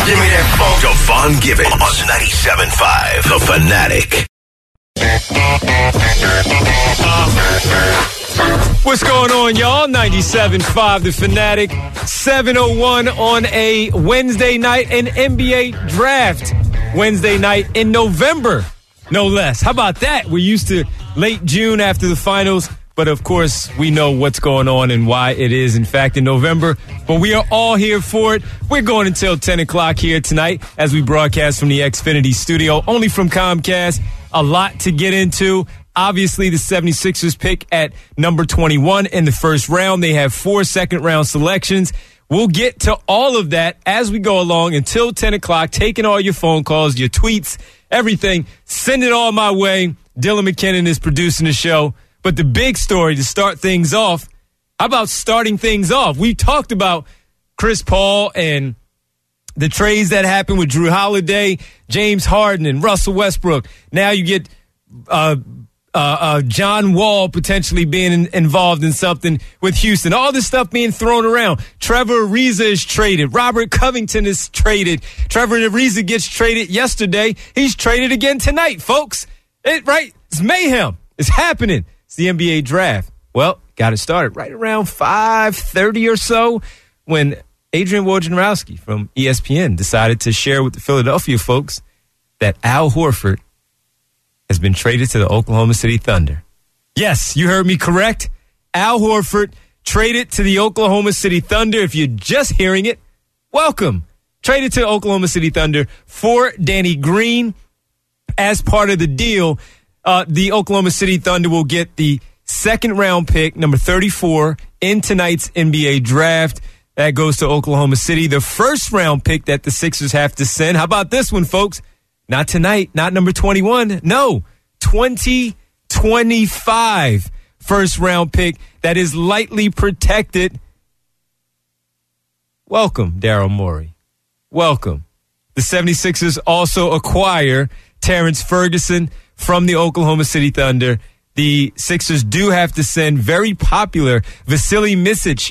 Give me that phone. Devon Givens on 97.5, The Fanatic. What's going on, y'all? 97.5, The Fanatic. 7:01 on a Wednesday night, an NBA draft Wednesday night in November, no less. How about that? We're used to late June after the finals, but of course we know what's going on and why it is, in fact, in November. But we are all here for it. We're going until 10 o'clock here tonight as we broadcast from the Xfinity studio, only from Comcast. A lot to get into. Obviously, the 76ers pick at number 21 in the first round. They have 4 second-round selections. We'll get to all of that as we go along until 10 o'clock, taking all your phone calls, your tweets, everything. Send it all my way. Dylan McKinnon is producing the show. But the big story to start things off, how about starting things off? We talked about Chris Paul and the trades that happened with Drew Holiday, James Harden, and Russell Westbrook. Now you get John Wall potentially being involved in something with Houston. All this stuff being thrown around. Trevor Ariza is traded. Robert Covington is traded. Trevor Ariza gets traded yesterday. He's traded again tonight, folks. It's mayhem. It's happening. It's the NBA draft. Well, got it started right around 5:30 or so when Adrian Wojnarowski from ESPN decided to share with the Philadelphia folks that Al Horford has been traded to the Oklahoma City Thunder. Yes, you heard me correct. Al Horford traded to the Oklahoma City Thunder. If you're just hearing it, welcome. Traded to the Oklahoma City Thunder for Danny Green. As part of the deal, the Oklahoma City Thunder will get the second-round pick, number 34, in tonight's NBA draft. That goes to Oklahoma City. The first-round pick that the Sixers have to send. How about this one, folks? Not tonight, not number 21. No, 2025 first-round pick that is lightly protected. Welcome, Daryl Morey. Welcome. The 76ers also acquire Terrence Ferguson from the Oklahoma City Thunder. The Sixers do have to send very popular Vasily Micic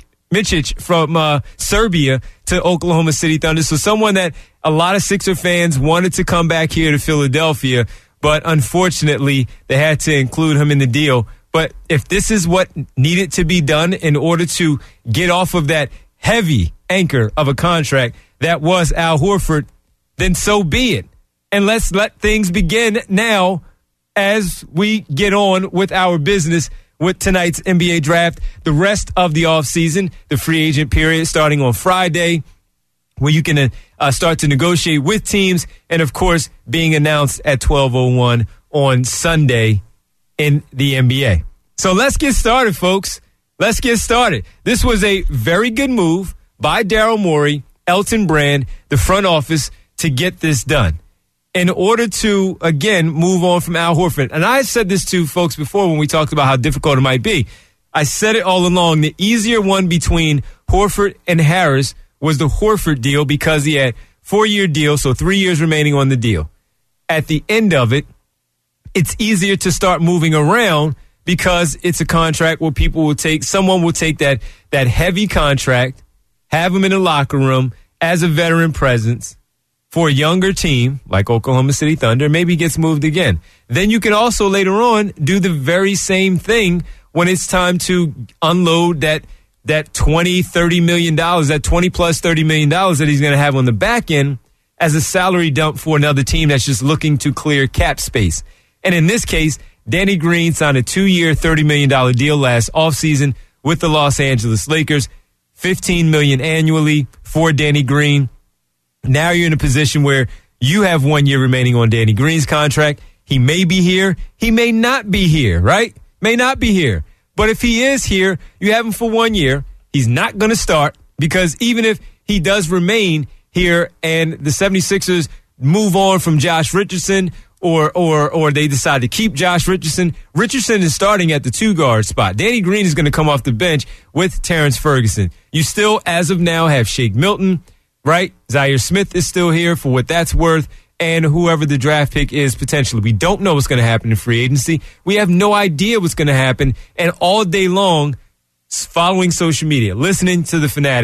from Serbia to Oklahoma City Thunder. So someone that a lot of Sixer fans wanted to come back here to Philadelphia, but unfortunately they had to include him in the deal. But if this is what needed to be done in order to get off of that heavy anchor of a contract that was Al Horford, then so be it. And let's let things begin now as we get on with our business with tonight's NBA draft. The rest of the offseason, the free agent period starting on Friday, where you can start to negotiate with teams, and, of course, being announced at 12:01 on Sunday in the NBA. So let's get started, folks. Let's get started. This was a very good move by Daryl Morey, Elton Brand, the front office, to get this done in order to, again, move on from Al Horford. And I said this to folks before when we talked about how difficult it might be. I said it all along. The easier one between Horford and Harris was the Horford deal because he had 4-year deal, so 3 years remaining on the deal. At the end of it, it's easier to start moving around because it's a contract where someone will take that heavy contract, have him in the locker room as a veteran presence for a younger team like Oklahoma City Thunder, maybe gets moved again. Then you can also later on do the very same thing when it's time to unload that $20-30 million, that 20 plus $30 million that he's going to have on the back end as a salary dump for another team that's just looking to clear cap space. And in this case, Danny Green signed a 2-year, $30 million deal last offseason with the Los Angeles Lakers, $15 million annually for Danny Green. Now you're in a position where you have 1 year remaining on Danny Green's contract. He may be here. He may not be here, right? May not be here. But if he is here, you have him for 1 year. He's not going to start because even if he does remain here and the 76ers move on from Josh Richardson or they decide to keep Josh Richardson, Richardson is starting at the 2-guard spot. Danny Green is going to come off the bench with Terrence Ferguson. You still, as of now, have Shake Milton, right? Zaire Smith is still here for what that's worth, and whoever the draft pick is potentially. We don't know what's going to happen in free agency. We have no idea what's going to happen, and all day long, following social media, listening to The Fanatic,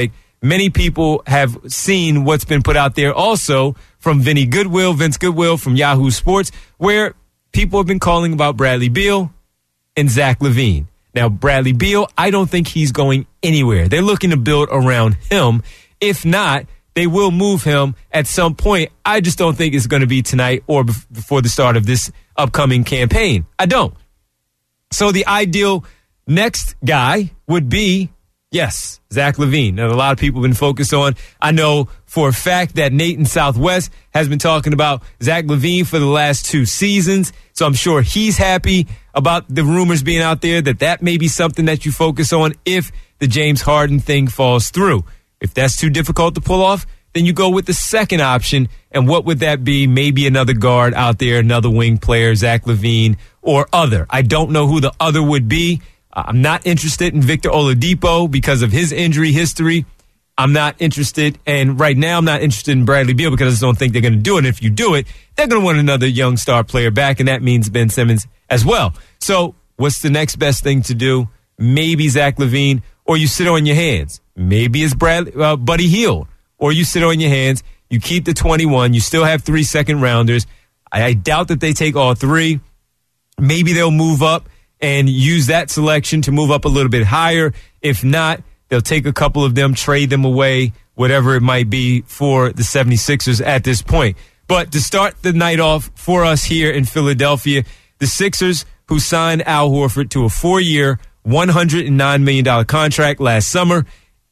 many people have seen what's been put out there also from Vince Goodwill from Yahoo Sports, where people have been calling about Bradley Beal and Zach LaVine. Now, Bradley Beal, I don't think he's going anywhere. They're looking to build around him. If not, they will move him at some point. I just don't think it's going to be tonight or before the start of this upcoming campaign. I don't. So the ideal next guy would be, yes, Zach LaVine. Now, a lot of people have been focused on. I know for a fact that Nate in Southwest has been talking about Zach LaVine for the last 2 seasons. So I'm sure he's happy about the rumors being out there that may be something that you focus on if the James Harden thing falls through. If that's too difficult to pull off, then you go with the second option. And what would that be? Maybe another guard out there, another wing player, Zach LaVine or other. I don't know who the other would be. I'm not interested in Victor Oladipo because of his injury history. I'm not interested, and right now I'm not interested in Bradley Beal because I just don't think they're going to do it. And if you do it, they're going to want another young star player back, and that means Ben Simmons as well. So what's the next best thing to do? Maybe Zach LaVine, or you sit on your hands. Maybe it's Buddy Hield, or you sit on your hands. You keep the 21. You still have 3 second-rounders. I doubt that they take all 3. Maybe they'll move up and use that selection to move up a little bit higher. If not, they'll take a couple of them, trade them away, whatever it might be for the 76ers at this point. But to start the night off for us here in Philadelphia, the Sixers, who signed Al Horford to a 4-year, $109 million contract last summer.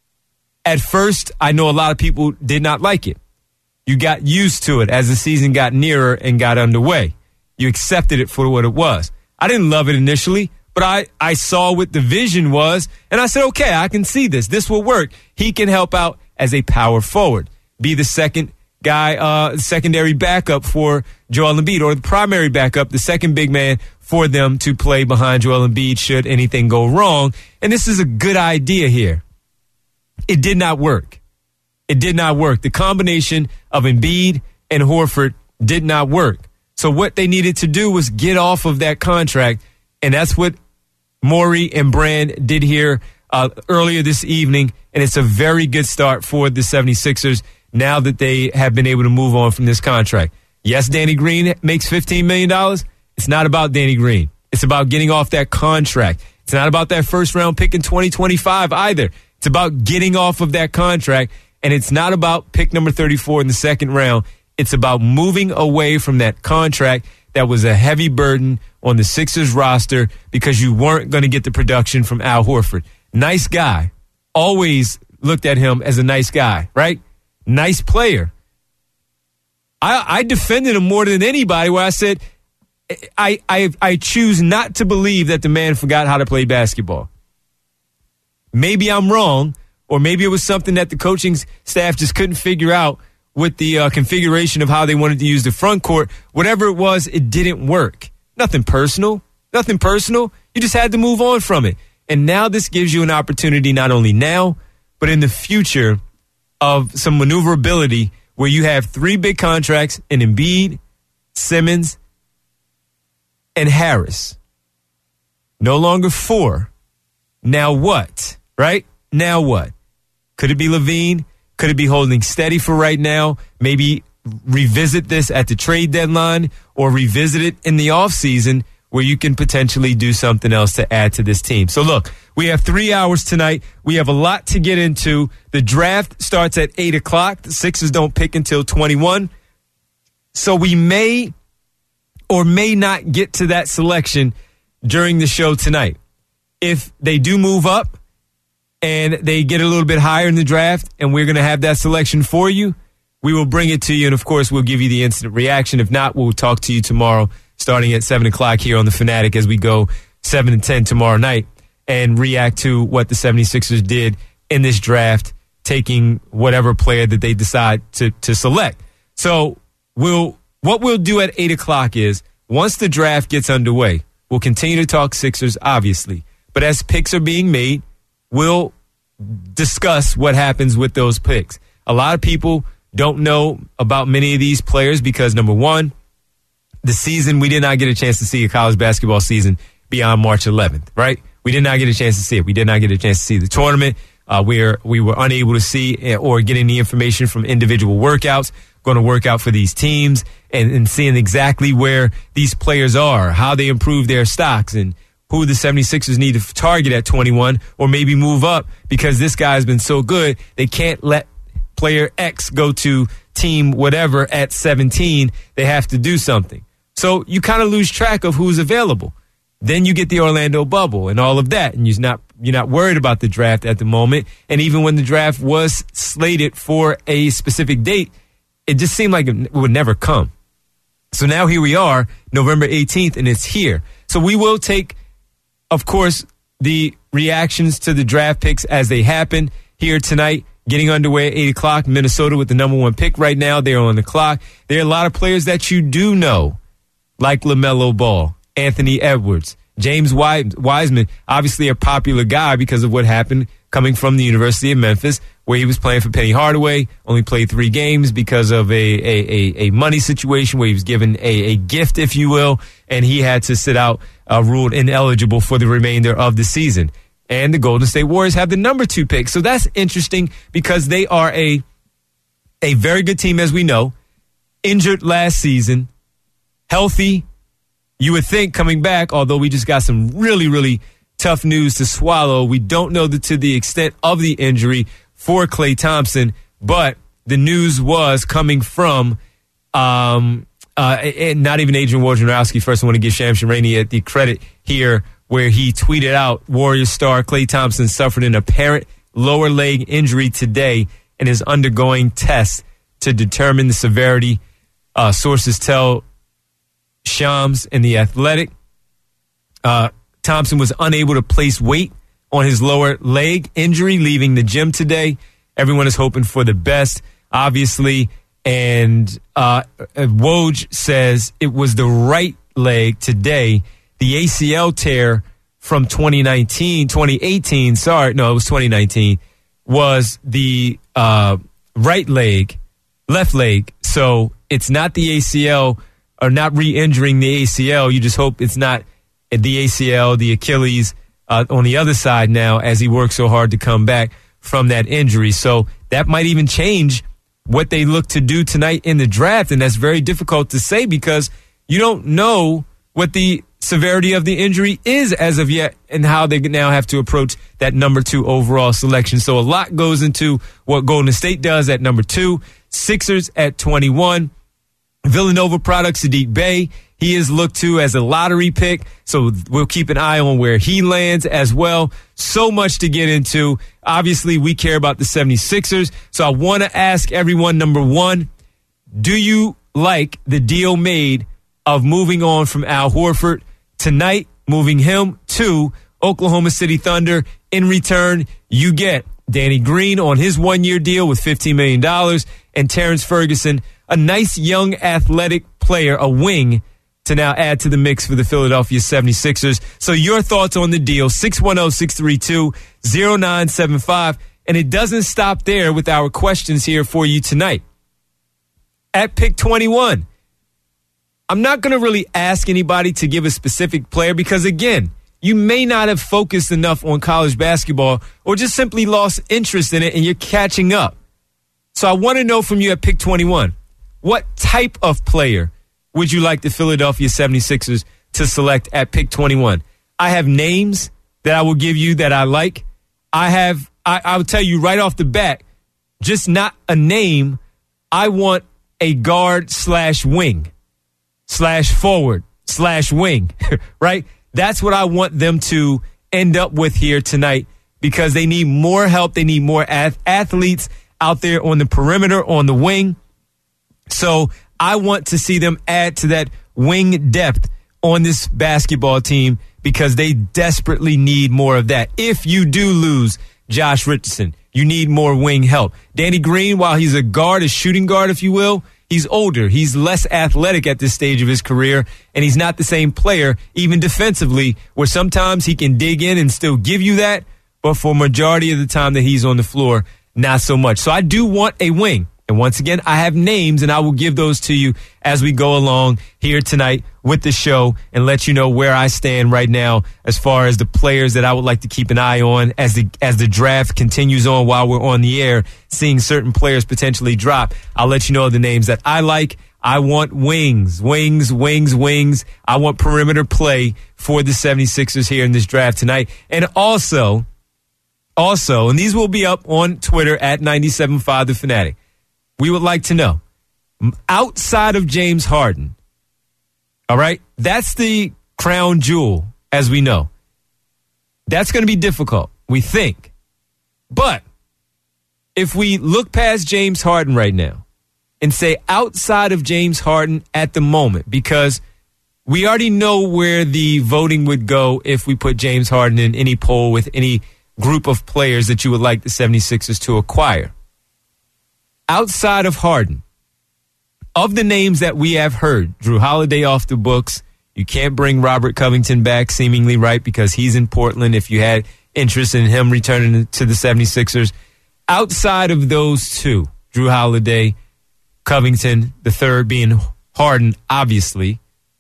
At first, I know a lot of people did not like it. You got used to it as the season got nearer and got underway. You accepted it for what it was. I didn't love it initially, but I saw what the vision was, and I said, okay, I can see this. This will work. He can help out as a power forward, be the second guy, secondary backup for Joel Embiid, or the primary backup, the second big man for them to play behind Joel Embiid should anything go wrong. And this is a good idea here. It did not work. It did not work. The combination of Embiid and Horford did not work. So what they needed to do was get off of that contract, and that's what Morey and Brand did here earlier this evening, and it's a very good start for the 76ers now that they have been able to move on from this contract. Yes, Danny Green makes $15 million. It's not about Danny Green. It's about getting off that contract. It's not about that first-round pick in 2025 either. It's about getting off of that contract, and it's not about pick number 34 in the second round. It's about moving away from that contract that was a heavy burden on the Sixers roster because you weren't going to get the production from Al Horford. Nice guy. Always looked at him as a nice guy, right? Nice player. I defended him more than anybody where I said, I choose not to believe that the man forgot how to play basketball. Maybe I'm wrong, or maybe it was something that the coaching staff just couldn't figure out with the configuration of how they wanted to use the front court. Whatever it was, it didn't work. Nothing personal. Nothing personal. You just had to move on from it. And now this gives you an opportunity not only now, but in the future of some maneuverability where you have 3 big contracts in Embiid, Simmons, and Harris. No longer 4. Now what? Right? Now what? Could it be LaVine? Could it be holding steady for right now? Maybe revisit this at the trade deadline or revisit it in the offseason where you can potentially do something else to add to this team. So look, we have 3 hours tonight. We have a lot to get into. The draft starts at 8 o'clock. The Sixers don't pick until 21. So we may or may not get to that selection during the show tonight. If they do move up and they get a little bit higher in the draft and we're going to have that selection for you, we will bring it to you. And, of course, we'll give you the instant reaction. If not, we'll talk to you tomorrow starting at 7 o'clock here on The Fanatic as we go 7 to 10 tomorrow night and react to what the 76ers did in this draft, taking whatever player that they decide to select. So what we'll do at 8 o'clock is once the draft gets underway, we'll continue to talk Sixers, obviously. But as picks are being made, we'll discuss what happens with those picks. A lot of people don't know about many of these players because, number one, the season, we did not get a chance to see a college basketball season beyond March 11th, right? We did not get a chance to see it. We did not get a chance to see the tournament. where we were unable to see or get any information from individual workouts, going to work out for these teams and seeing exactly where these players are, how they improve their stocks, and who the 76ers need to target at 21 or maybe move up because this guy has been so good. They can't let player X go to team whatever at 17. They have to do something. So you kind of lose track of who's available. Then you get the Orlando bubble and all of that, and you're not worried about the draft at the moment. And even when the draft was slated for a specific date, it just seemed like it would never come. So now here we are, November 18th, and it's here. So we will take, of course, the reactions to the draft picks as they happen here tonight. Getting underway at 8 o'clock, Minnesota with the number 1 pick right now. They're on the clock. There are a lot of players that you do know, like LaMelo Ball, Anthony Edwards, James Wiseman, obviously a popular guy because of what happened coming from the University of Memphis, where he was playing for Penny Hardaway, only played 3 games because of a money situation where he was given a gift, if you will, and he had to sit out, ruled ineligible for the remainder of the season. And the Golden State Warriors have the number 2 pick. So that's interesting because they are a very good team, as we know, injured last season, healthy. You would think coming back, although we just got some really, really tough news to swallow. We don't know to the extent of the injury for Klay Thompson, but the news was coming from not even Adrian Wojnarowski. First, I want to give Shams Charania the credit here, where he tweeted out, Warriors star Klay Thompson suffered an apparent lower leg injury today and is undergoing tests to determine the severity. Sources tell Shams and The Athletic. Thompson was unable to place weight on his lower leg injury, leaving the gym today. Everyone is hoping for the best, obviously. And Woj says it was the right leg today. The ACL tear from 2018, was the left leg. So it's not the ACL or not re-injuring the ACL. You just hope it's not the ACL, the Achilles on the other side now as he works so hard to come back from that injury. So that might even change what they look to do tonight in the draft. And that's very difficult to say because you don't know what the severity of the injury is as of yet and how they now have to approach that number 2 overall selection. So a lot goes into what Golden State does at number 2, Sixers at 21, Villanova product Sadiq Bey. He is looked to as a lottery pick, so we'll keep an eye on where he lands as well. So much to get into. Obviously, we care about the 76ers, so I want to ask everyone, number 1, do you like the deal made of moving on from Al Horford tonight, moving him to Oklahoma City Thunder? In return, you get Danny Green on his 1-year deal with $15 million and Terrence Ferguson, a nice young athletic player, a wing, to now add to the mix for the Philadelphia 76ers. So your thoughts on the deal, 610-632-0975. And it doesn't stop there with our questions here for you tonight. At pick 21, I'm not going to really ask anybody to give a specific player because, again, you may not have focused enough on college basketball or just simply lost interest in it and you're catching up. So I want to know from you at pick 21, what type of player would you like the Philadelphia 76ers to select at pick 21? I have names that I will give you that I like. I will tell you right off the bat, just not a name. I want a guard / wing / forward / wing, right? That's what I want them to end up with here tonight because they need more help. They need more athletes out there on the perimeter, on the wing. So I want to see them add to that wing depth on this basketball team because they desperately need more of that. If you do lose Josh Richardson, you need more wing help. Danny Green, while he's a guard, a shooting guard, if you will, he's older. He's less athletic at this stage of his career, and he's not the same player, even defensively, where sometimes he can dig in and still give you that, but for majority of the time that he's on the floor, not so much. So I do want a wing. And once again, I have names, and I will give those to you as we go along here tonight with the show and let you know where I stand right now as far as the players that I would like to keep an eye on as the draft continues on while we're on the air, seeing certain players potentially drop. I'll let you know the names that I like. I want wings. I want perimeter play for the 76ers here in this draft tonight. And also, and these will be up on Twitter at 97.5 The Fanatic, we would like to know, outside of James Harden, all right, that's the crown jewel, as we know. That's going to be difficult, we think. But if we look past James Harden right now and say outside of James Harden at the moment, because we already know where the voting would go if we put James Harden in any poll with any group of players that you would like the 76ers to acquire. Outside of Harden, of the names that we have heard, Drew Holiday off the books, you can't bring Robert Covington back, seemingly, right, because he's in Portland if you had interest in him returning to the 76ers. Outside of those two, Drew Holiday, Covington, the third being Harden, obviously,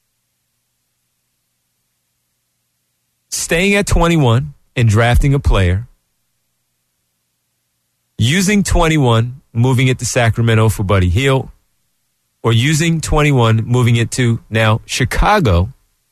staying at 21 and drafting a player, using 21, moving it to Sacramento for Buddy Hield, or using 21, moving it to now Chicago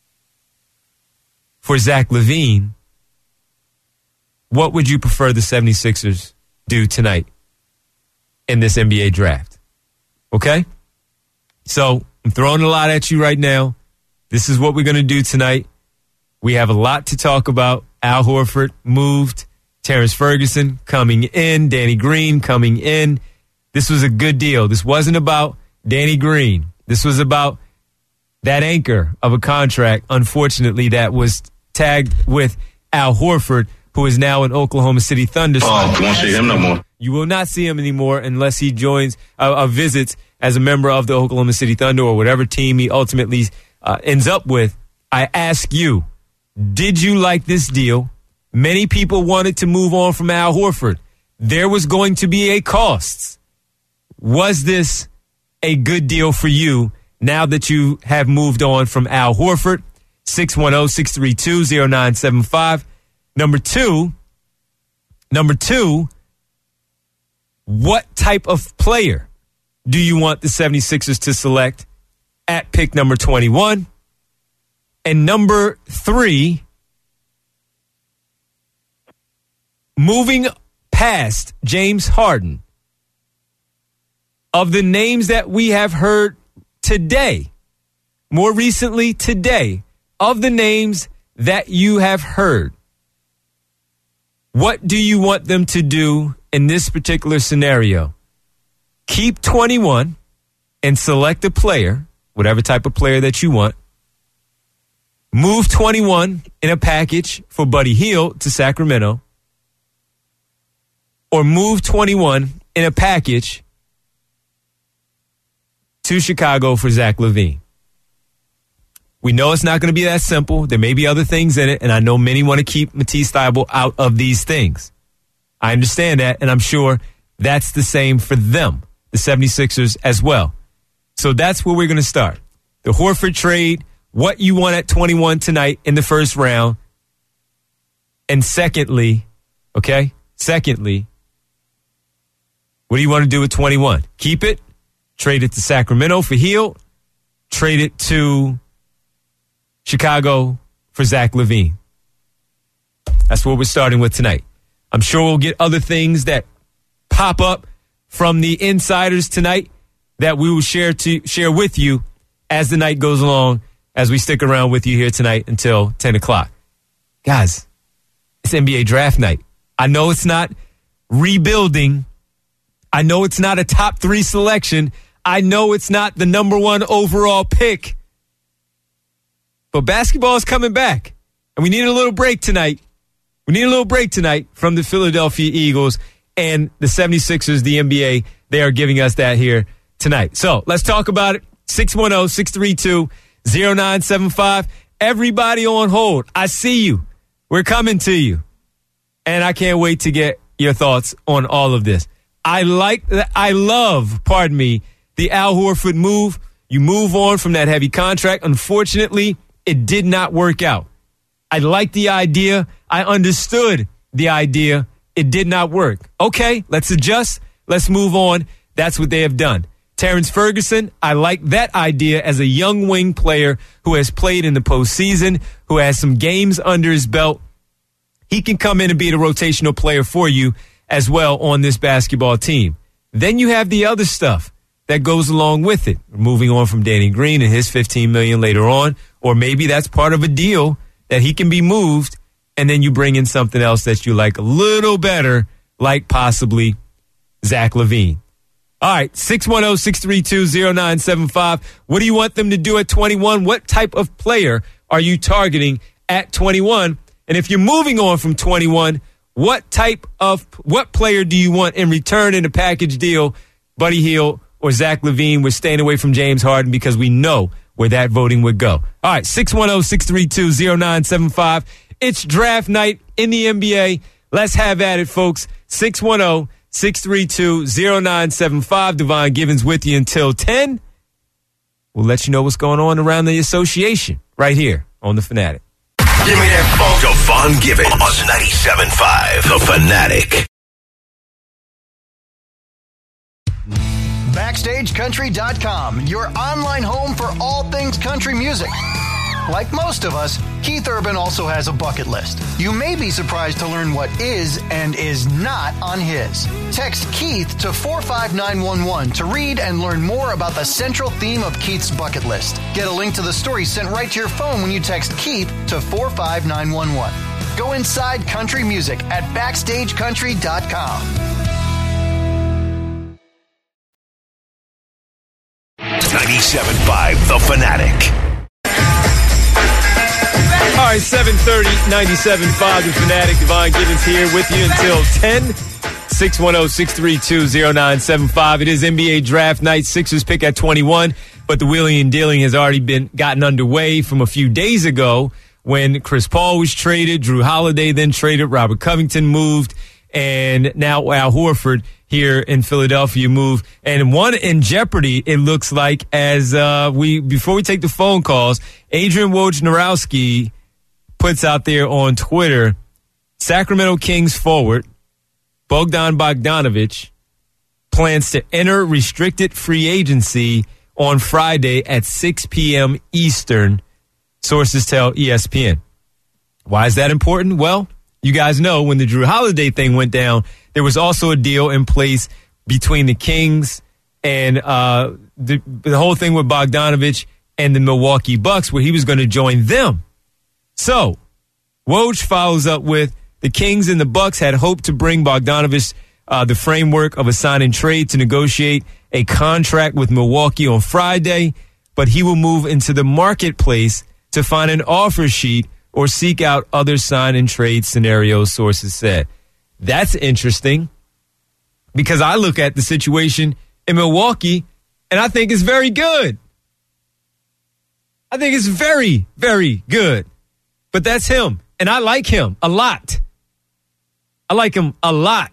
for Zach LaVine, what would you prefer the 76ers do tonight in this NBA draft? Okay? So I'm throwing a lot at you right now. This is what we're going to do tonight. We have a lot to talk about. Al Horford moved. Terrence Ferguson coming in. Danny Green coming in. This was a good deal. This wasn't about Danny Green. This was about that anchor of a contract, unfortunately, that was tagged with Al Horford, who is now in Oklahoma City Thunder. Oh, you won't see him no more. You will not see him anymore unless he joins visits as a member of the Oklahoma City Thunder or whatever team he ultimately ends up with. I ask you, did you like this deal? Many people wanted to move on from Al Horford. There was going to be a cost. Was this a good deal for you now that you have moved on from Al Horford? 610-632-0975. Number two, what type of player do you want the 76ers to select at pick number 21? And number 3, moving past James Harden, of the names that we have heard today, more recently today, of the names that you have heard, what do you want them to do in this particular scenario? Keep 21 and select a player, whatever type of player that you want. Move 21 in a package for Buddy Hield to Sacramento. Or move 21 in a package to Chicago for Zach LaVine. We know it's not going to be that simple. There may be other things in it, and I know many want to keep Matisse Thybulle out of these things. I understand that, and I'm sure that's the same for them, the 76ers as well. So that's where we're going to start. The Horford trade, what you want at 21 tonight in the first round. And secondly, what do you want to do with 21? Keep it, trade it to Sacramento for Hield, trade it to Chicago for Zach LaVine. That's what we're starting with tonight. I'm sure we'll get other things that pop up from the insiders tonight that we will share with you as the night goes along, as we stick around with you here tonight until 10 o'clock. Guys, it's NBA draft night. I know it's not rebuilding. I know it's not a top 3 selection. I know it's not the number 1 overall pick. But basketball is coming back. And we need a little break tonight. We need a little break tonight from the Philadelphia Eagles and the 76ers, the NBA. They are giving us that here tonight. So let's talk about it. 610-632-0975. Everybody on hold. I see you. We're coming to you. And I can't wait to get your thoughts on all of this. I love, the Al Horford move. You move on from that heavy contract. Unfortunately, it did not work out. I like the idea. I understood the idea. It did not work. Okay, let's adjust. Let's move on. That's what they have done. Terrence Ferguson, I like that idea as a young wing player who has played in the postseason, who has some games under his belt. He can come in and be the rotational player for you as well on this basketball team. Then you have the other stuff that goes along with it. Moving on from Danny Green and his $15 million later on, or maybe that's part of a deal that he can be moved, and then you bring in something else that you like a little better, like possibly Zach LaVine. All right, 610-632-0975. What do you want them to do at 21? What type of player are you targeting at 21? And if you're moving on from 21, what player do you want in return in a package deal? Buddy Hield or Zach LaVine? We're staying away from James Harden because we know where that voting would go. All right, 610-632-0975. It's draft night in the NBA. Let's have at it, folks. 610-632-0975. Devon Givens with you until 10. We'll let you know what's going on around the association right here on The Fanatic. Give me that phone. Devon Givens on 97.5 The Fanatic. BackstageCountry.com, your online home for all things country music. Like most of us, Keith Urban also has a bucket list. You may be surprised to learn what is and is not on his. Text Keith to 45911 to read and learn more about the central theme of Keith's bucket list. Get a link to the story sent right to your phone when you text Keith to 45911. Go inside country music at BackstageCountry.com. 97.5 The Fanatic. All right, 7:30, 97.5 The Fanatic. Devon Givens here with you until 10. 610-632-0975. It is NBA draft night. Sixers pick at 21, but the wheeling and dealing has already gotten underway from a few days ago when Chris Paul was traded, Drew Holiday then traded, Robert Covington moved, and now Al Horford here in Philadelphia moved. And one in jeopardy, it looks like, as before we take the phone calls, Adrian Wojnarowski puts out there on Twitter, Sacramento Kings forward Bogdan Bogdanović plans to enter restricted free agency on Friday at 6 p.m. Eastern, sources tell ESPN. Why is that important? Well, you guys know when the Drew Holiday thing went down, there was also a deal in place between the Kings and the whole thing with Bogdanović and the Milwaukee Bucks where he was going to join them. So, Woj follows up with, the Kings and the Bucks had hoped to bring Bogdanović the framework of a sign and trade to negotiate a contract with Milwaukee on Friday, but he will move into the marketplace to find an offer sheet or seek out other sign and trade scenarios, sources said. That's interesting because I look at the situation in Milwaukee and I think it's very good. I think it's very, very good. But that's him, and I like him a lot. I like him a lot.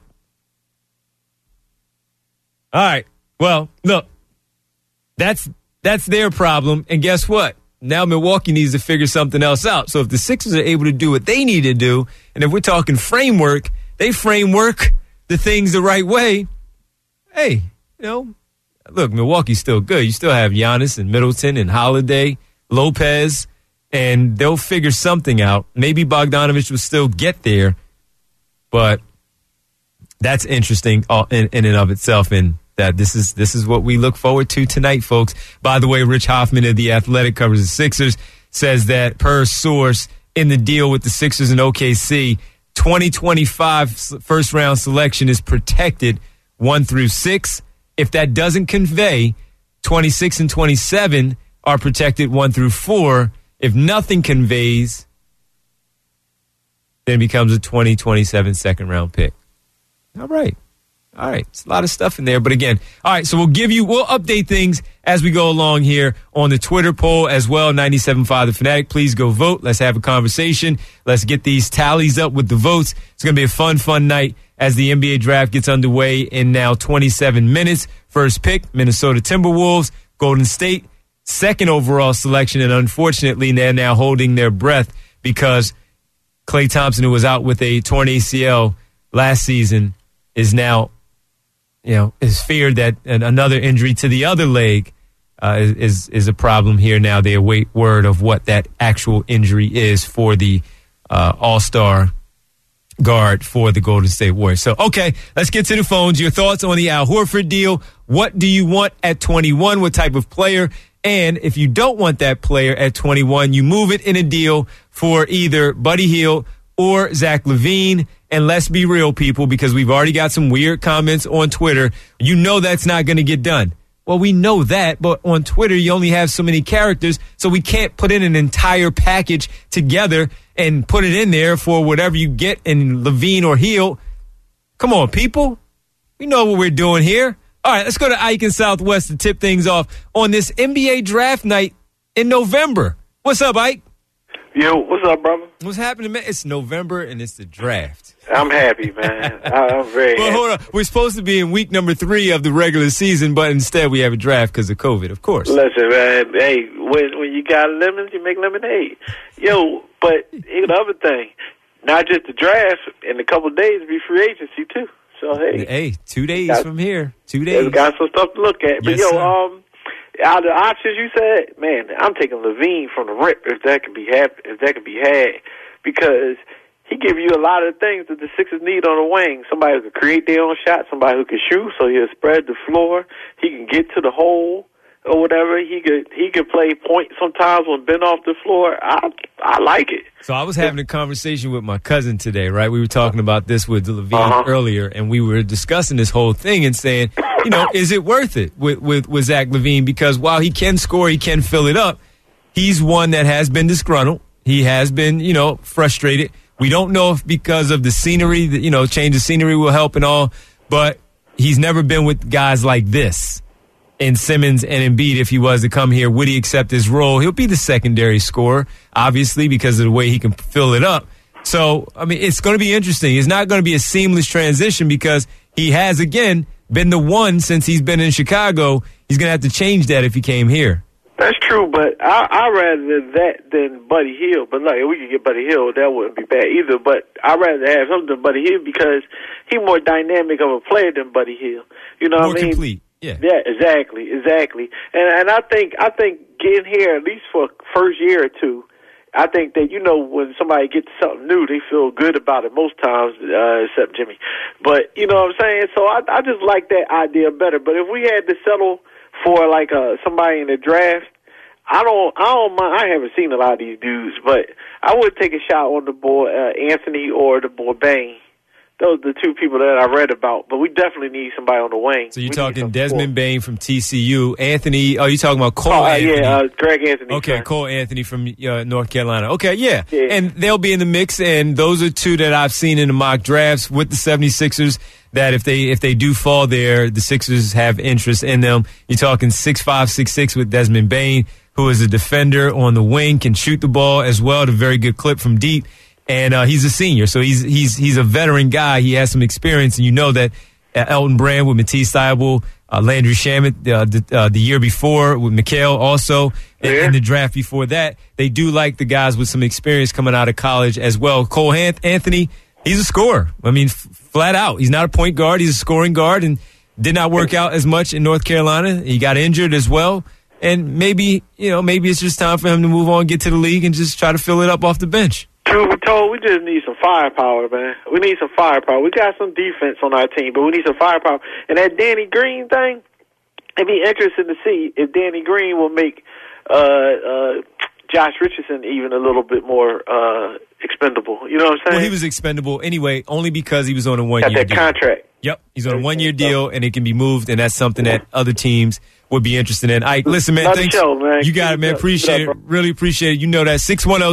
All right. Well, look, that's their problem. And guess what? Now Milwaukee needs to figure something else out. So if the Sixers are able to do what they need to do, and if we're talking framework, they framework the things the right way. Hey, look, Milwaukee's still good. You still have Giannis and Middleton and Holiday, Lopez, and they'll figure something out. Maybe Bogdanović will still get there. But that's interesting in and of itself, and that this is what we look forward to tonight, folks. By the way, Rich Hoffman of The Athletic covers the Sixers, says that per source in the deal with the Sixers and OKC, 2025 first-round selection is protected 1 through 6. If that doesn't convey, 26 and 27 are protected 1 through 4. If nothing conveys, then it becomes a 2027 second-round pick. All right. It's a lot of stuff in there. But again, all right, so we'll update things as we go along here on the Twitter poll as well, 97.5 The Fanatic. Please go vote. Let's have a conversation. Let's get these tallies up with the votes. It's going to be a fun night as the NBA draft gets underway in now 27 minutes. First pick, Minnesota Timberwolves. Golden State, second overall selection, and unfortunately they're now holding their breath because Klay Thompson, who was out with a torn ACL last season, is now, is feared that another injury to the other leg is a problem here. Now they await word of what that actual injury is for the all-star guard for the Golden State Warriors. So, okay, let's get to the phones. Your thoughts on the Al Horford deal. What do you want at 21? What type of player? And if you don't want that player at 21, you move it in a deal for either Buddy Hield or Zach LaVine. And let's be real, people, because we've already got some weird comments on Twitter. You know that's not going to get done. Well, we know that, but on Twitter, you only have so many characters, so we can't put in an entire package together and put it in there for whatever you get in LaVine or Hield. Come on, people. We know what we're doing here. All right, let's go to Ike in Southwest to tip things off on this NBA draft night in November. What's up, Ike? Yo, what's up, brother? What's happening, man? It's November, and it's the draft. I'm happy, man. I'm very happy. Hold on. We're supposed to be in week number 3 of the regular season, but instead we have a draft because of COVID, of course. Listen, man, hey, when you got lemons, you make lemonade. Yo, but here's the other thing. Not just the draft, in a couple of days, be free agency, too. So, hey, 2 days from here. 2 days. We got some stuff to look at. But, yes, out of the options you said, man, I'm taking LaVine from the rip if that can be had, because he give you a lot of things that the Sixers need on the wing. Somebody who can create their own shot, somebody who can shoot, so he'll spread the floor. He can get to the hole or whatever. He could play point sometimes when been off the floor. I like it. So I was having a conversation with my cousin today, right? We were talking about this with LaVine earlier, and we were discussing this whole thing and saying, is it worth it with Zach LaVine? Because while he can score, he can fill it up, he's one that has been disgruntled. He has been, frustrated. We don't know if because of the scenery, change of scenery will help and all, but he's never been with guys like this in Simmons and Embiid. If he was to come here, would he accept his role? He'll be the secondary scorer, obviously, because of the way he can fill it up. So, it's going to be interesting. It's not going to be a seamless transition because he has, again, been the one since he's been in Chicago. He's going to have to change that if he came here. That's true, but I'd rather that than Buddy Hield. But if we could get Buddy Hield, that wouldn't be bad either. But I'd rather have something than Buddy Hield because he's more dynamic of a player than Buddy Hield. You know what I mean? More complete. Yeah. Yeah, exactly. And I think getting here at least for first year or two, I think that when somebody gets something new, they feel good about it most times, except Jimmy. But you know what I'm saying? So I just like that idea better. But if we had to settle for like somebody in the draft, I don't mind. I haven't seen a lot of these dudes, but I would take a shot on the boy Anthony or the boy Bane. Those are the two people that I read about, but we definitely need somebody on the wing. So you're talking Desmond Bane from TCU, Anthony. Oh, you're talking about Cole Anthony. Yeah, Greg Anthony. Okay, Cole Anthony from North Carolina. Okay, yeah. And they'll be in the mix, and those are two that I've seen in the mock drafts with the 76ers that if they do fall there, the Sixers have interest in them. You're talking 6'5", 6'6" with Desmond Bane, who is a defender on the wing, can shoot the ball as well at a very good clip from deep. And he's a senior, so he's a veteran guy. He has some experience, and you know that Elton Brand with Matisse Thybulle, Landry Shamet the year before with Mikal also in the draft before that. They do like the guys with some experience coming out of college as well. Cole Anthony, he's a scorer. Flat out. He's not a point guard. He's a scoring guard and did not work out as much in North Carolina. He got injured as well. And maybe it's just time for him to move on, get to the league, and just try to fill it up off the bench. Truth be told, we just need some firepower, man. We need some firepower. We got some defense on our team, but we need some firepower. And that Danny Green thing, it'd be interesting to see if Danny Green will make Josh Richardson even a little bit more expendable. You know what I'm saying? Well, he was expendable anyway, only because he was on a one-year deal. Got that contract. Yep, he's on a one-year deal, and it can be moved, and that's something that other teams would be interested in. Ike, listen, man, thanks. Show, man. You got it, man. Appreciate it. Really appreciate it. You know that.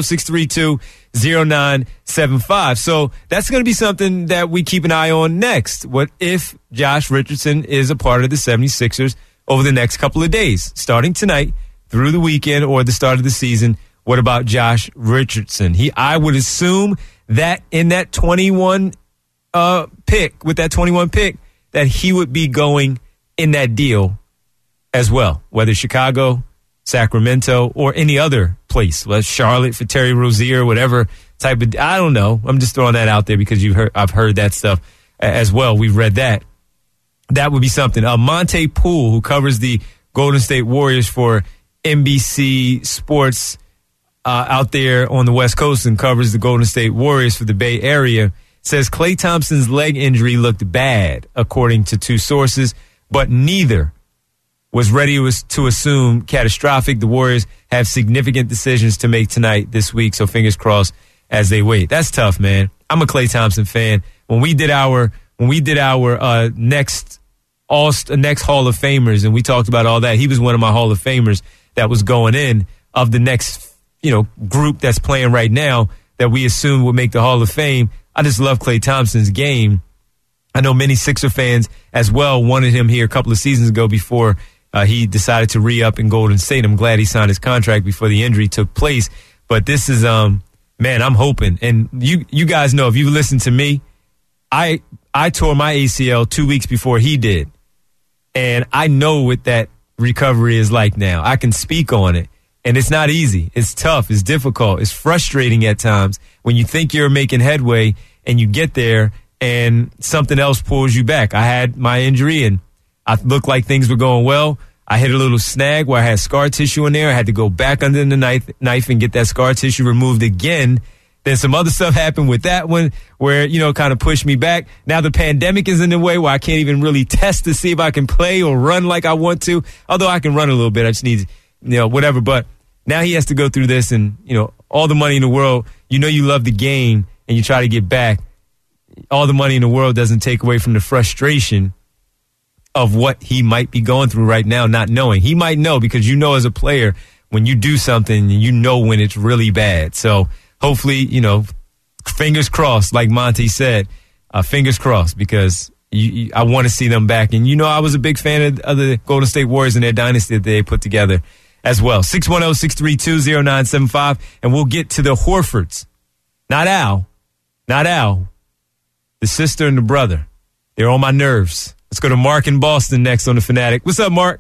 610-632-0975. So that's going to be something that we keep an eye on next. What if Josh Richardson is a part of the 76ers over the next couple of days, starting tonight through the weekend or the start of the season. What about Josh Richardson? I would assume that in that 21 pick, that he would be going in that deal as well, whether Chicago, Sacramento, or any other place. Well, Charlotte for Terry Rozier, whatever type of, I don't know. I'm just throwing that out there because I've heard that stuff as well. We've read that. That would be something. Monte Poole, who covers the Golden State Warriors for NBC Sports out there on the West Coast and covers the Golden State Warriors for the Bay Area, says Klay Thompson's leg injury looked bad, according to two sources, but neither was ready to assume catastrophic. The Warriors have significant decisions to make tonight, this week, so fingers crossed as they wait. That's tough, man. I'm a Klay Thompson fan. When we did our next Hall of Famers and we talked about all that, he was one of my Hall of Famers that was going in of the next, group that's playing right now that we assume would make the Hall of Fame. I just love Klay Thompson's game. I know many Sixer fans as well wanted him here a couple of seasons ago before he decided to re-up in Golden State. I'm glad he signed his contract before the injury took place. But this is, man, I'm hoping. And you guys know, if you listen to me, I tore my ACL 2 weeks before he did. And I know what that recovery is like now. I can speak on it. And it's not easy. It's tough. It's difficult. It's frustrating at times when you think you're making headway and you get there and something else pulls you back. I had my injury and I looked like things were going well. I hit a little snag where I had scar tissue in there. I had to go back under the knife and get that scar tissue removed again. Then some other stuff happened with that one where, kind of pushed me back. Now the pandemic is in the way where I can't even really test to see if I can play or run like I want to. Although I can run a little bit. I just need, whatever. But now he has to go through this and, all the money in the world. You love the game and you try to get back. All the money in the world doesn't take away from the frustration of what he might be going through right now, not knowing. He might know because as a player, when you do something, when it's really bad. So hopefully, fingers crossed, like Monty said, fingers crossed because I want to see them back. And, I was a big fan of the Golden State Warriors and their dynasty that they put together as well. 610-632-0975. And we'll get to the Horfords. Not Al. The sister and the brother. They're on my nerves. Let's go to Mark in Boston next on The Fanatic. What's up, Mark?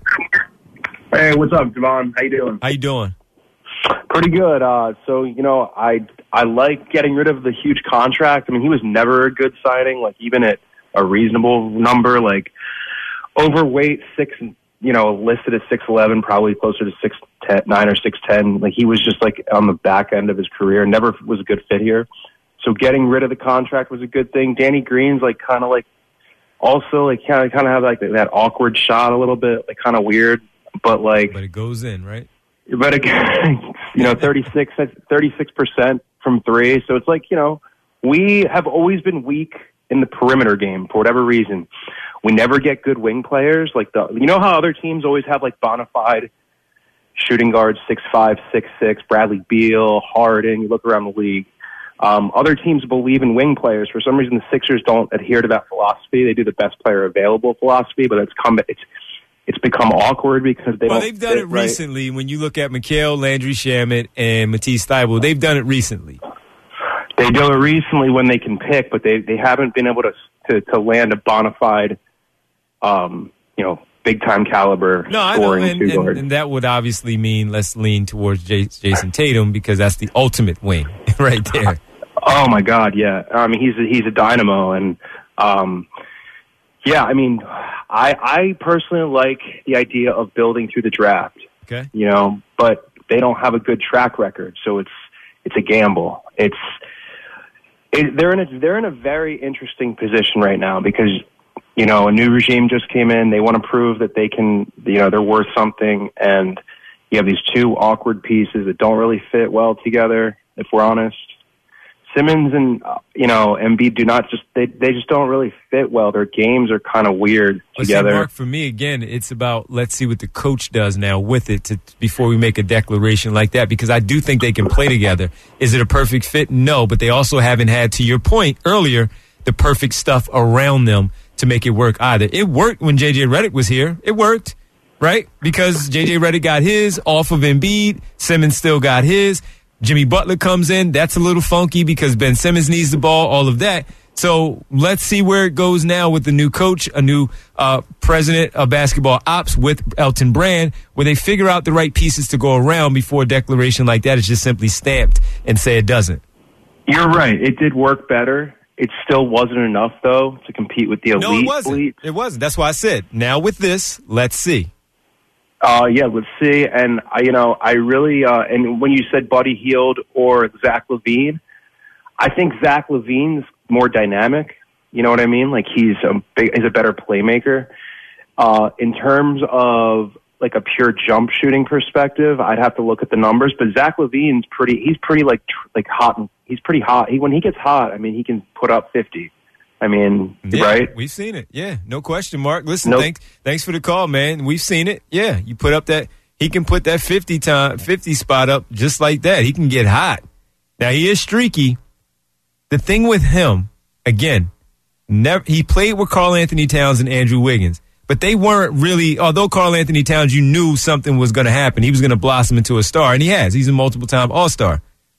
Hey, what's up, Devon? How you doing? How you doing? Pretty good. So, I like getting rid of the huge contract. I mean, he was never a good signing, like even at a reasonable number, like overweight, listed at 6'11", probably closer to 6'9" or 6'10". Like he was just like on the back end of his career, never was a good fit here. So getting rid of the contract was a good thing. Danny Green's kind of have like that awkward shot a little bit, like kind of weird, but it goes in, right? But again, 36% from three. So it's we have always been weak in the perimeter game for whatever reason. We never get good wing players. How other teams always have bona fide shooting guards, 6'5", 6'6", Bradley Beal, Harden. You look around the league. Other teams believe in wing players. For some reason, the Sixers don't adhere to that philosophy. They do the best player available philosophy, but it's become awkward because they've done it recently. When you look at Mikal, Landry Shamet, and Matisse Thybulle, they've done it recently. They do it recently when they can pick, but they haven't been able to land a bona fide, big time caliber scoring two guard. And that would obviously mean let's lean towards Jason Tatum because that's the ultimate wing right there. Oh my God, yeah. I mean, he's a dynamo, and yeah. I mean, I personally like the idea of building through the draft. Okay. But they don't have a good track record, so it's a gamble. They're in a very interesting position right now because a new regime just came in. They want to prove that they can, they're worth something, and you have these two awkward pieces that don't really fit well together. If we're honest, Simmons and Embiid they just don't really fit well. Their games are kind of weird together. See, Mark, for me, again, it's about let's see what the coach does now with it before we make a declaration like that, because I do think they can play together. Is it a perfect fit? No, but they also haven't had, to your point earlier, the perfect stuff around them to make it work either. It worked when J.J. Redick was here. It worked. right? Because J.J. Redick got his off of Embiid. Simmons still got his. Jimmy Butler comes in. That's a little funky because Ben Simmons needs the ball, all of that. So let's see where it goes now with the new coach, a new president of basketball ops with Elton Brand, where they figure out the right pieces to go around before a declaration like that is just simply stamped and say it doesn't. You're right. It did work better. It still wasn't enough, though, to compete with the elite. No, it wasn't. It wasn't. That's why I said, now with this, let's see. Yeah, let's see. And, I really, and when you said Buddy Hield or Zach LaVine, I think Zach LaVine's more dynamic. You know what I mean? Like he's a better playmaker. In terms of like a pure jump shooting perspective, I'd have to look at the numbers. But Zach LaVine's he's pretty hot. He's pretty hot. When he gets hot, I mean, he can put up 50. I mean, yeah, right? We've seen it. Yeah, no question, Mark. Listen, thanks for the call, man. We've seen it. Yeah, you put up that. He can put that 50 spot up just like that. He can get hot. Now he is streaky. The thing with him, again, he played with Karl Anthony Towns and Andrew Wiggins, but they weren't really, although Karl Anthony Towns, you knew something was going to happen. He was going to blossom into a star, and he has. He's a multiple-time All-Star.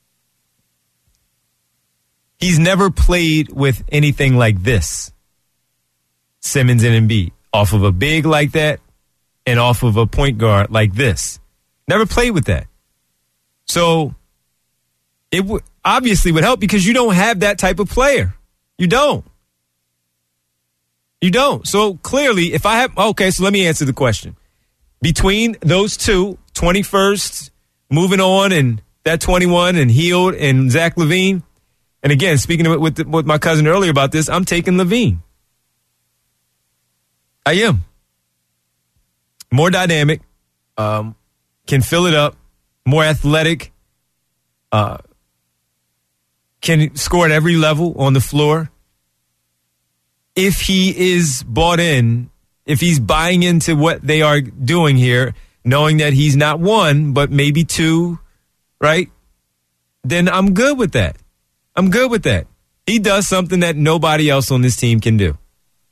He's never played with anything like this, Simmons and Embiid, off of a big like that and off of a point guard like this. Never played with that. So it obviously would help because you don't have that type of player. You don't. You don't. So clearly, if I have, okay, so let me answer the question. Between those two, 21st, moving on, and that 21, and Hield and Zach LaVine, and again, speaking of it with my cousin earlier about this, I'm taking LaVine. I am. More dynamic, can fill it up, more athletic, can score at every level on the floor. If he is bought in, if he's buying into what they are doing here, knowing that he's not one, but maybe two, right? Then I'm good with that. I'm good with that. He does something that nobody else on this team can do.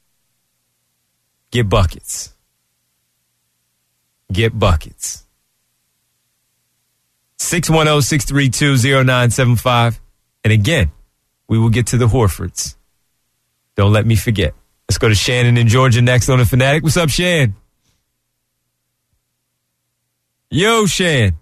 Get buckets. Get buckets. 610-632-0975. And again, we will get to the Horfords. Don't let me forget. Let's go to Shannon in Georgia next on The Fanatic. What's up, Shan? Yo, Shan.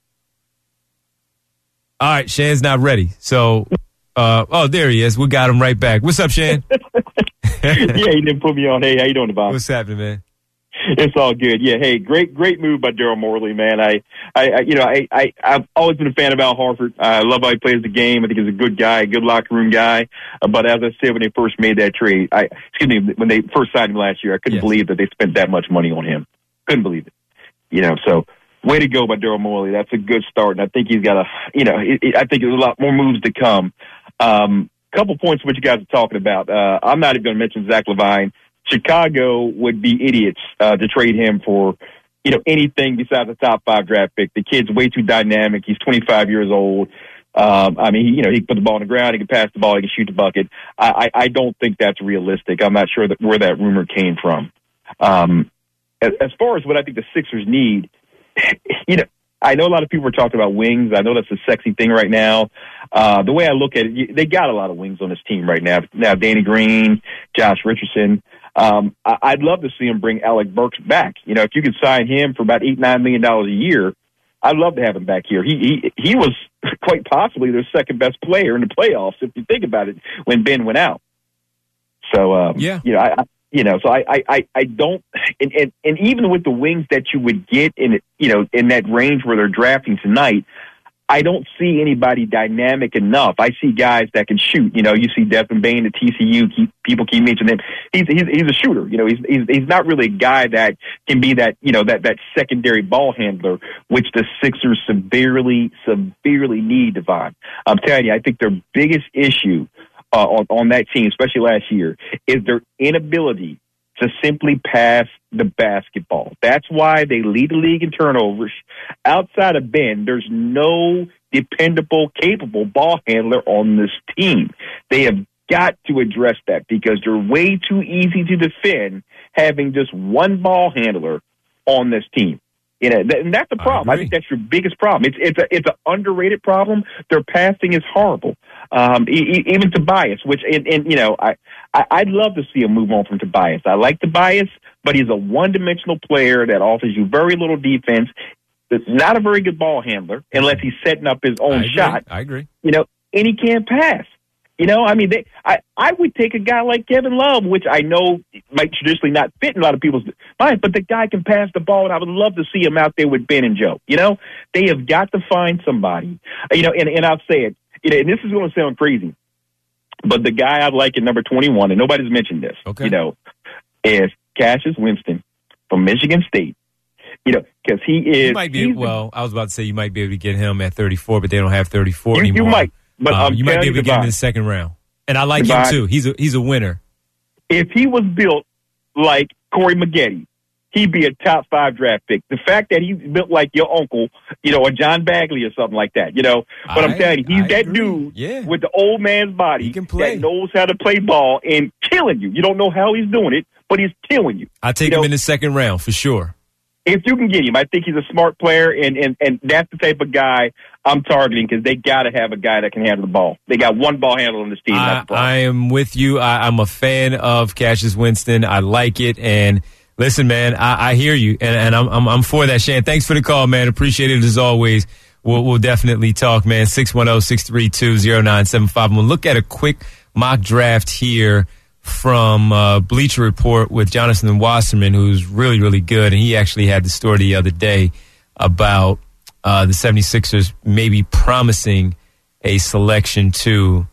All right, Shan's not ready. So, there he is. We got him right back. What's up, Shan? Yeah, he didn't put me on. Hey, how you doing, Bob? What's happening, man? It's all good. Yeah, hey, great move by Daryl Morey, man. I've always been a fan of Al Horford. I love how he plays the game. I think he's a good guy, a good locker room guy. But as I said, when they first made that trade, when they first signed him last year, I couldn't believe that they spent that much money on him. Couldn't believe it. So way to go by Daryl Morey. That's a good start, and I think he's got I think there's a lot more moves to come. Couple points what you guys are talking about. I'm not even going to mention Zach LaVine. Chicago would be idiots to trade him for, anything besides a top 5 draft pick. The kid's way too dynamic. He's 25 years old. He can put the ball on the ground. He can pass the ball. He can shoot the bucket. I don't think that's realistic. I'm not sure where that rumor came from. As far as what I think the Sixers need, I know a lot of people are talking about wings. I know that's a sexy thing right now. The way I look at it, they got a lot of wings on this team right now. Now, Danny Green, Josh Richardson. I'd love to see him bring Alec Burks back. If you could sign him for about $8-9 million a year, I'd love to have him back here. He was quite possibly their second best player in the playoffs, if you think about it, when Ben went out. So, I don't, and even with the wings that you would get in that range where they're drafting tonight, I don't see anybody dynamic enough. I see guys that can shoot. You see Desmond Bane at TCU. People keep mentioning him. He's a shooter. He's not really a guy that can be that that secondary ball handler, which the Sixers severely need, Devon. I'm telling you, I think their biggest issue on that team, especially last year, is their inability to simply pass the basketball. That's why they lead the league in turnovers. Outside of Ben, there's no dependable, capable ball handler on this team. They have got to address that because they're way too easy to defend having just one ball handler on this team. You know, and that's the problem. I think that's your biggest problem. It's an underrated problem. Their passing is horrible. Even Tobias, which and you know, I'd love to see him move on from Tobias. I like Tobias, but he's a one-dimensional player that offers you very little defense. That's not a very good ball handler unless he's setting up his own shot. I agree. You know, and he can't pass. You know, I mean, I would take a guy like Kevin Love, which I know might traditionally not fit in a lot of people's minds, but the guy can pass the ball, and I would love to see him out there with Ben and Joe. You know, they have got to find somebody. You know, and I'll say it. You know, and this is going to sound crazy, but the guy I like at number 21, and nobody's mentioned this. Okay. You know, is Cassius Winston from Michigan State. You know, because he is. You might be. Well, I was about to say you might be able to get him at 34, but they don't have 34 anymore. You might. But you might be able to get him in the second round. And I like him, too. He's a winner. If he was built like Corey Maggette, he'd be a top 5 draft pick. The fact that he's built like your uncle, you know, or John Bagley or something like that, you know. But I'm telling you, he's that dude with the old man's body that knows how to play ball and killing you. You don't know how he's doing it, but he's killing you. I'll take him in the second round for sure. If you can get him, I think he's a smart player, and that's the type of guy I'm targeting because they got to have a guy that can handle the ball. They got one ball handler on this team. I am with you. I'm a fan of Cassius Winston. I like it. And listen, man, I hear you, and I'm for that. Shan, thanks for the call, man. Appreciate it as always. We'll definitely talk, man. 610-632-0975. I'm gonna look at a quick mock draft here from Bleacher Report with Jonathan Wasserman, who's really, really good. And he actually had the story the other day about the 76ers maybe promising a selection to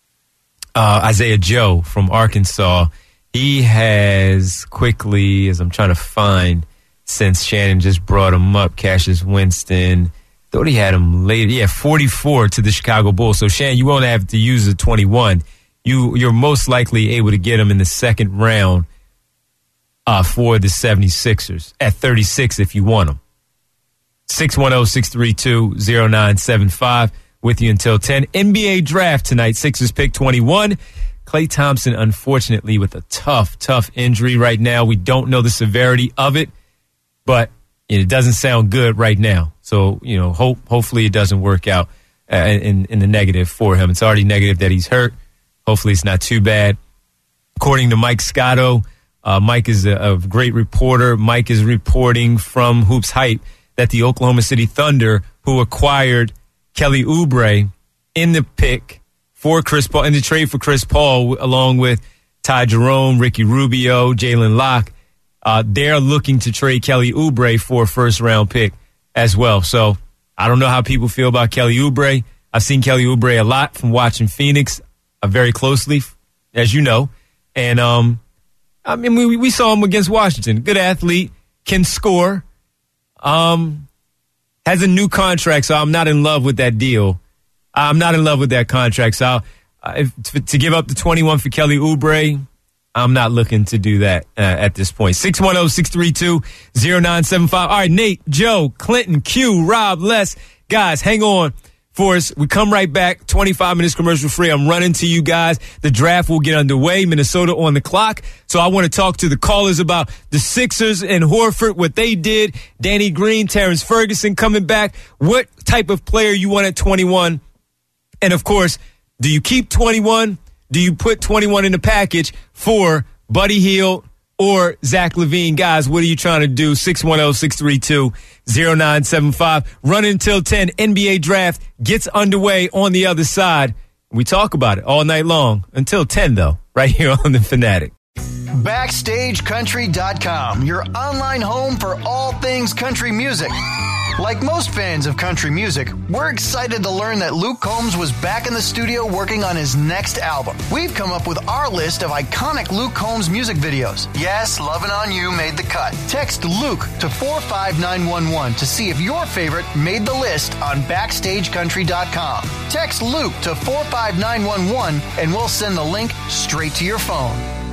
Isaiah Joe from Arkansas. He has quickly, as I'm trying to find, since Shannon just brought him up, Cassius Winston, thought he had him later. Yeah, 44 to the Chicago Bulls. So, Shannon, you won't have to use the 21. You're most likely able to get him in the second round for the 76ers at 36 if you want him. 610-632-0975 with you until 10. NBA draft tonight. Sixers pick 21. Klay Thompson, unfortunately, with a tough injury right now. We don't know the severity of it, but it doesn't sound good right now. So, you know, hopefully it doesn't work out in the negative for him. It's already negative that he's hurt. Hopefully it's not too bad. According to Mike Scotto, Mike is a great reporter. Mike is reporting from Hoops Hype that the Oklahoma City Thunder, who acquired Kelly Oubre in the pick for Chris Paul, in the trade for Chris Paul, along with Ty Jerome, Ricky Rubio, Jalen Locke, they're looking to trade Kelly Oubre for a first-round pick as well. So I don't know how people feel about Kelly Oubre. I've seen Kelly Oubre a lot from watching Phoenix very closely, as you know. And, I mean, we saw him against Washington. Good athlete, can score, has a new contract, so I'm not in love with that deal. I'm not in love with that contract. So to give up the 21 for Kelly Oubre, I'm not looking to do that at this point. 610-632-0975. All right, Nate, Joe, Clinton, Q, Rob, Les. Guys, hang on for us. We come right back. 25 minutes commercial free. I'm running to you guys. The draft will get underway. Minnesota on the clock. So I want to talk to the callers about the Sixers and Horford, what they did. Danny Green, Terrence Ferguson coming back. What type of player you want at 21? And, of course, do you keep 21? Do you put 21 in the package for Buddy Hield or Zach LaVine? Guys, what are you trying to do? 610-632-0975. Run until 10. NBA draft gets underway on the other side. We talk about it all night long. Until 10, though, right here on The Fanatic. BackstageCountry.com, your online home for all things country music. Like most fans of country music, we're excited to learn that Luke Combs was back in the studio working on his next album. We've come up with our list of iconic Luke Combs music videos. Yes, Lovin' On You made the cut. Text Luke to 45911 to see if your favorite made the list on BackstageCountry.com. Text Luke to 45911 and we'll send the link straight to your phone.